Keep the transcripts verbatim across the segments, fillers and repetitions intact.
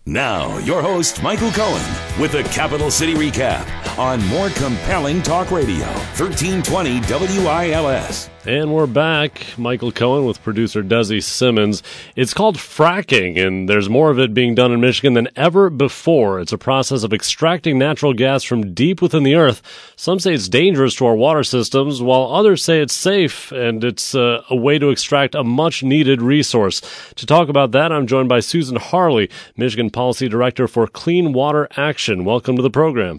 Now, your host, Michael Cohen, with a Capital City recap on more compelling talk radio, thirteen twenty W I L S. And we're back. Michael Cohen with producer Desi Simmons. It's called fracking, and there's more of it being done in Michigan than ever before. It's a process of extracting natural gas from deep within the earth. Some say it's dangerous to our water systems, while others say it's safe, and it's uh, a way to extract a much-needed resource. To talk about that, I'm joined by Susan Harley, Michigan Policy Director for Clean Water Action. Welcome to the program.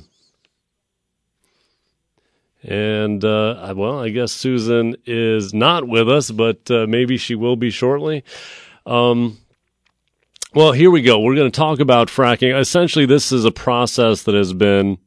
And, uh, well, I guess Susan is not with us, but uh, maybe she will be shortly. Um, well, here we go. We're going to talk about fracking. Essentially, this is a process that has been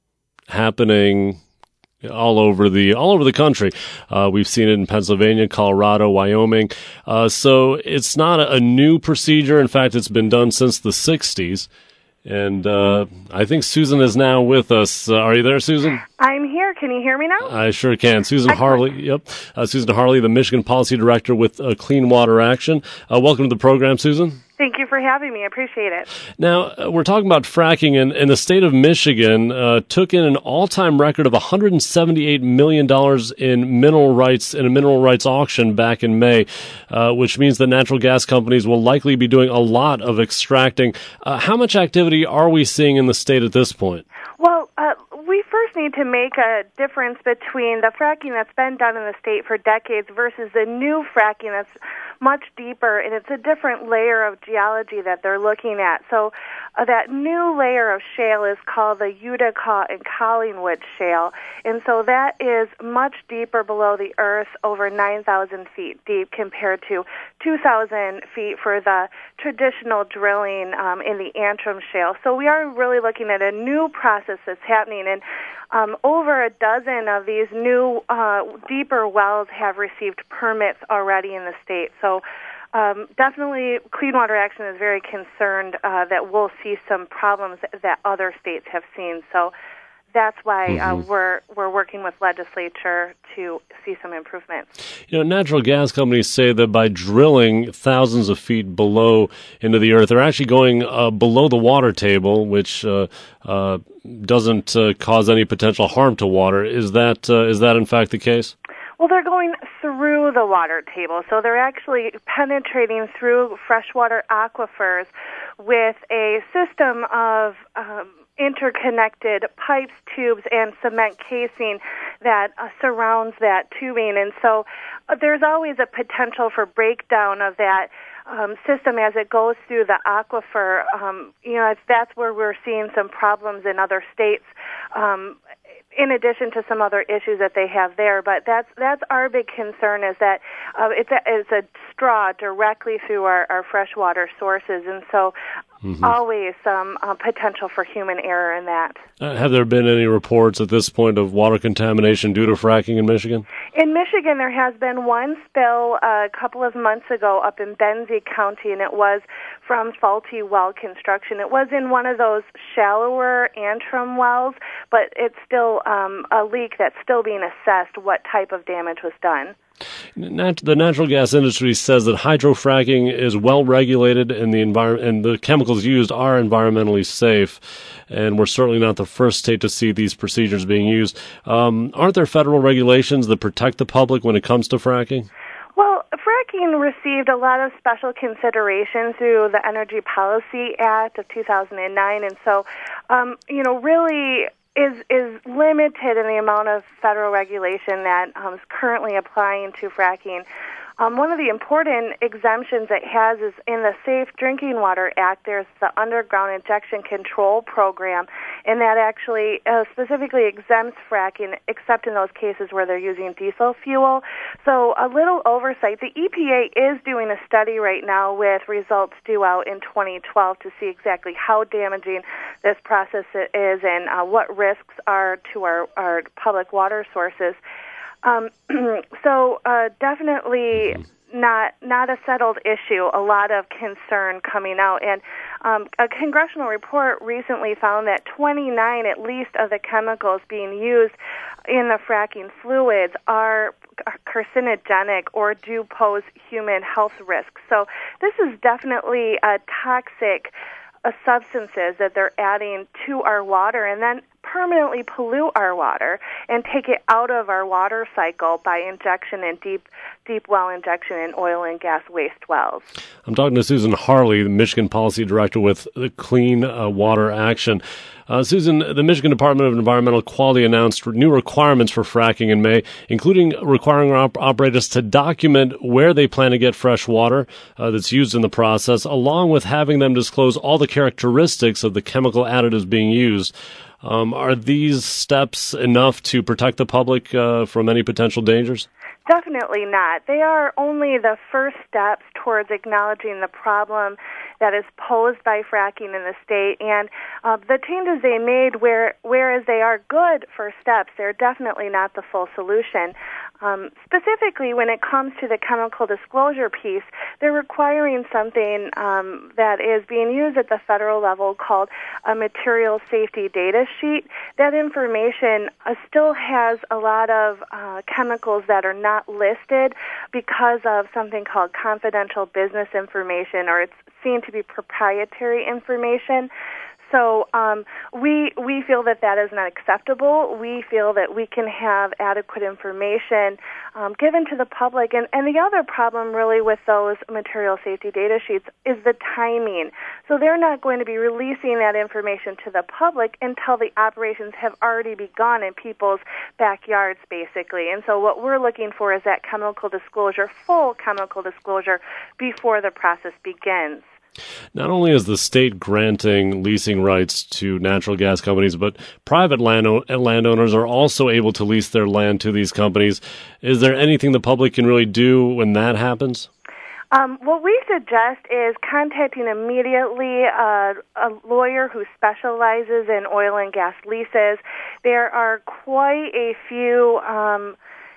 happening all over the all over the country. Uh, we've seen it in Pennsylvania, Colorado, Wyoming. Uh, so it's not a, a new procedure. In fact, it's been done since the sixties. And uh, I think Susan is now with us. Uh, are you there, Susan? I'm here. Can you hear me now? I sure can. Susan Harley, yep. Uh, Susan Harley, the Michigan Policy Director with uh, Clean Water Action. Uh, welcome to the program, Susan. Thank you for having me. I appreciate it. Now, uh, we're talking about fracking, and, and the state of Michigan uh, took in an all-time record of one hundred seventy-eight million dollars in mineral rights in a mineral rights auction back in May, uh, which means that natural gas companies will likely be doing a lot of extracting. Uh, how much activity are we seeing in the state at this point? Well, uh, we first need to make a difference between the fracking that's been done in the state for decades versus the new fracking that's much deeper, and it's a different layer of geology that they're looking at. So uh, that new layer of shale is called the Utica and Collingwood shale, and so that is much deeper below the earth, over nine thousand feet deep compared to two thousand feet for the traditional drilling um, in the Antrim shale. So we are really looking at a new process that's happening, and um, over a dozen of these new uh, deeper wells have received permits already in the state. So um, definitely Clean Water Action is very concerned uh, that we'll see some problems that other states have seen. So that's why mm-hmm. uh, we're we're working with legislature to see some improvements. You know, natural gas companies say that by drilling thousands of feet below into the earth, they're actually going uh, below the water table, which uh, uh, doesn't uh, cause any potential harm to water. Is that uh, is that in fact the case? Well, they're going through the water table, so they're actually penetrating through freshwater aquifers with a system of um, interconnected pipes, tubes, and cement casing that uh, surrounds that tubing. And so uh, there's always a potential for breakdown of that um, system as it goes through the aquifer. Um, you know, that's where we're seeing some problems in other states, um, in addition to some other issues that they have there. But that's that's our big concern, is that uh, it's, a, it's a straw directly through our, our freshwater sources, and so mm-hmm. always some uh, potential for human error in that. Uh, have there been any reports at this point of water contamination due to fracking in Michigan? In Michigan, there has been one spill uh, a couple of months ago up in Benzie County, and it was from faulty well construction. It was in one of those shallower Antrim wells, but it's still um, a leak that's still being assessed what type of damage was done. Nat- the natural gas industry says that hydrofracking is well regulated and the envir- and the chemicals used are environmentally safe, and we're certainly not the first state to see these procedures being used. Um, aren't there federal regulations that protect the public when it comes to fracking? Well, fracking received a lot of special consideration through the Energy Policy Act of two thousand nine, and so, um, you know, really is is limited in the amount of federal regulation that um, is currently applying to fracking. Um, one of the important exemptions it has is in the Safe Drinking Water Act. There's the Underground Injection Control Program, and that actually uh, specifically exempts fracking, except in those cases where they're using diesel fuel. So a little oversight. The E P A is doing a study right now with results due out in twenty twelve to see exactly how damaging this process is and uh, what risks are to our, our public water sources. Um, so uh, definitely not not a settled issue, a lot of concern coming out. And um, a congressional report recently found that twenty-nine at least of the chemicals being used in the fracking fluids are carcinogenic or do pose human health risks. So this is definitely a toxic uh, substances that they're adding to our water and then permanently pollute our water and take it out of our water cycle by injection and deep deep well injection in oil and gas waste wells. I'm talking to Susan Harley, the Michigan Policy Director with the Clean uh, Water Action. Uh, Susan, the Michigan Department of Environmental Quality announced new requirements for fracking in May, including requiring op- operators to document where they plan to get fresh water uh, that's used in the process, along with having them disclose all the characteristics of the chemical additives being used. Um, are these steps enough to protect the public uh, from any potential dangers? Definitely not. They are only the first steps towards acknowledging the problem that is posed by fracking in the state. And uh, the changes they made, where, whereas they are good first steps, they're definitely not the full solution. Um, specifically, when it comes to the chemical disclosure piece, they're requiring something um, that is being used at the federal level called a material safety data sheet. That information uh, still has a lot of uh, chemicals that are not listed because of something called confidential business information, or it's seen to be proprietary information. So um, we we feel that that is not acceptable. We feel that we can have adequate information um, given to the public. And, and the other problem really with those material safety data sheets is the timing. So they're not going to be releasing that information to the public until the operations have already begun in people's backyards, basically. And so what we're looking for is that chemical disclosure, full chemical disclosure, before the process begins. Not only is the state granting leasing rights to natural gas companies, but private land landowners are also able to lease their land to these companies. Is there anything the public can really do when that happens? Um, what we suggest is contacting immediately uh, a lawyer who specializes in oil and gas leases. There are quite a few um,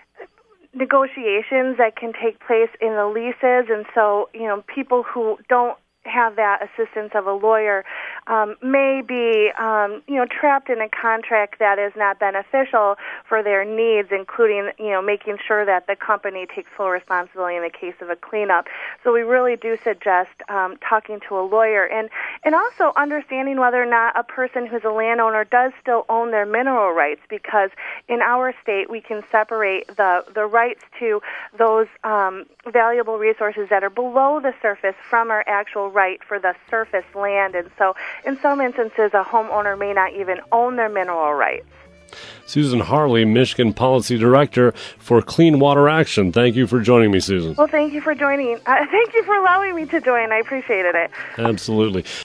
negotiations that can take place in the leases, and so, you know, people who don't have that assistance of a lawyer um, may be, um, you know, trapped in a contract that is not beneficial for their needs, including, you know, making sure that the company takes full responsibility in the case of a cleanup. So we really do suggest um, talking to a lawyer and, and also understanding whether or not a person who's a landowner does still own their mineral rights, because in our state we can separate the, the rights to those um, valuable resources that are below the surface from our actual right for the surface land. And so in some instances, a homeowner may not even own their mineral rights. Susan Harley, Michigan Policy Director for Clean Water Action. Thank you for joining me, Susan. Well, thank you for joining. Uh, thank you for allowing me to join. I appreciated it. Absolutely.